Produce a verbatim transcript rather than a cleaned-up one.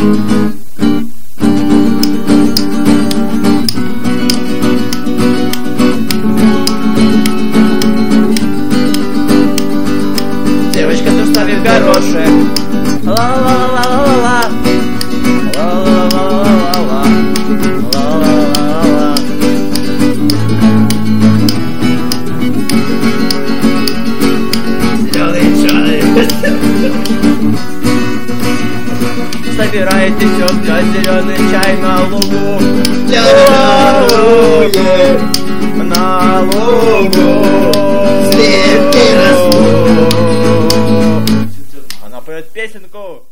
Девочка, ты ставишь горошек. Ла-ла-ла-ла-ла-ла. Ла-ла-ла-ла-ла-ла. Ла-ла-ла-ла-ла. Зелёный чай. Собирает тетка зеленый чай на лугу. На лугу. Сливки растут. Она поет песенку.